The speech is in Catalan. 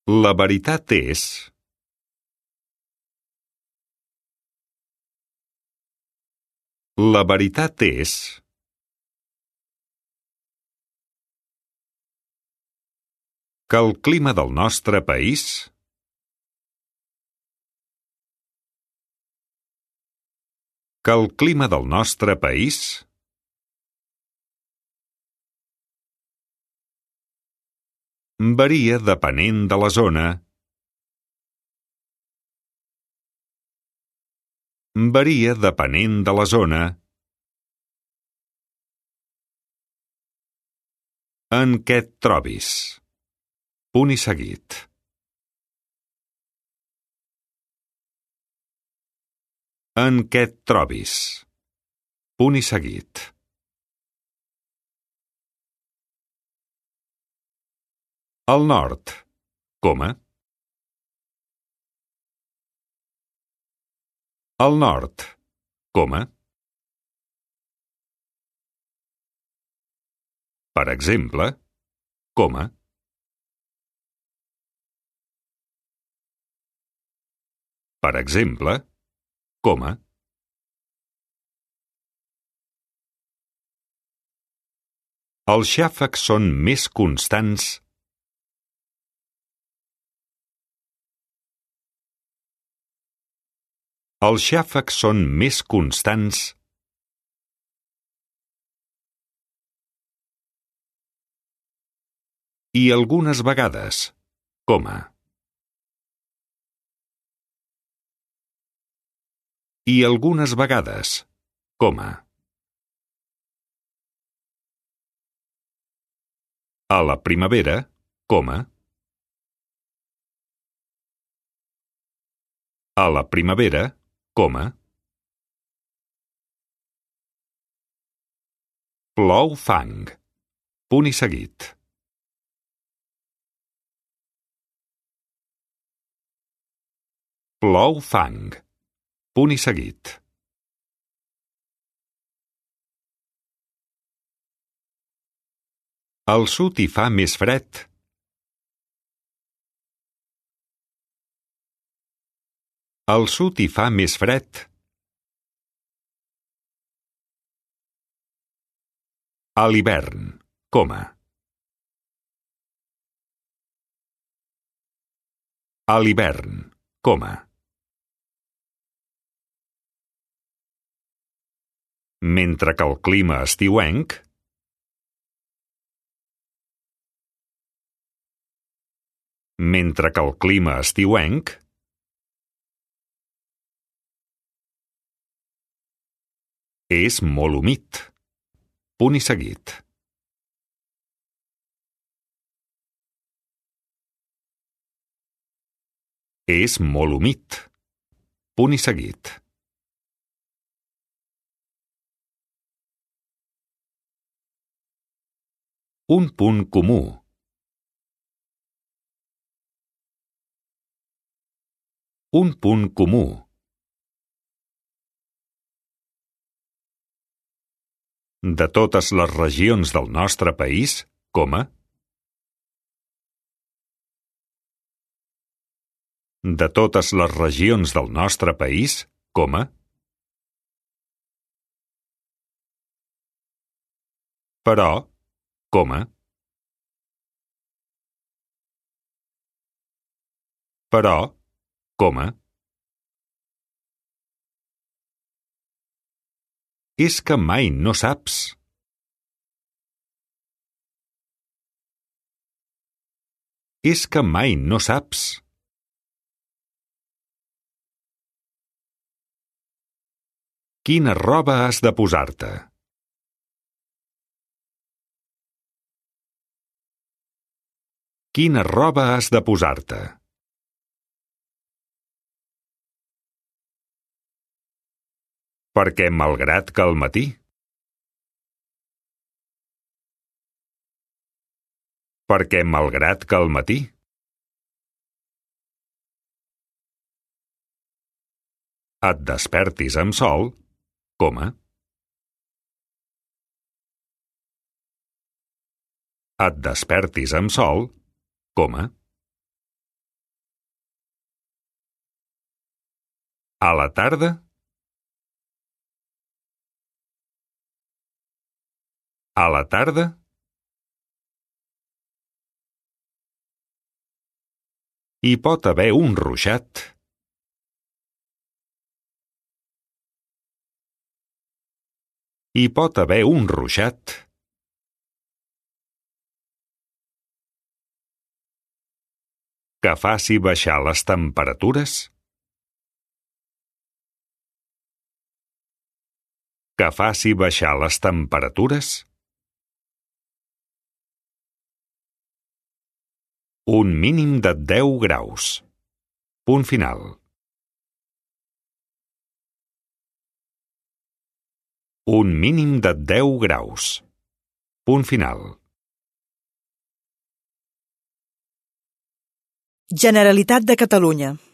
La veritat és... La veritat és... que el clima del nostre país... que el clima del nostre país... varia depenent de la zona. Varia depenent de la zona. En què et trobis. Punt i seguit. En què et trobis. Punt i seguit. Al nord, coma. Al nord, coma. Per exemple, coma. Per exemple, coma. Els xàfecs són més constants. Els xàfecs són més constants. I algunes vegades, coma. I algunes vegades, coma. A la primavera, coma. A la primavera, coma. Plou fang. Punt i seguit. Plou fang. Punt i seguit. Al sud hi fa més fred. Al sud hi fa més fred. A l'hivern, coma. A l'hivern, coma. Mentre que el clima estiuenc... Mentre que el clima estiuenc... és molt humit. Punt i seguit. És molt humit. Punt i seguit. Un punt comú. Un punt comú. De totes les regions del nostre país, coma. De totes les regions del nostre país, coma. Però, coma. Però, coma. És que mai no saps. És que mai no saps. Quina roba has de posar-te? Quina roba has de posar-te? Perquè malgrat que al matí... Perquè malgrat que al matí... Et despertis amb sol, coma. Et despertis amb sol, coma. A la tarda? A la tarda? Hi pot haver un ruixat. Hi pot haver un ruixat. Que faci baixar les temperatures? Que faci baixar les temperatures? Un mínim de 10 graus. Punt final. Un mínim de 10 graus. Punt final. Generalitat de Catalunya.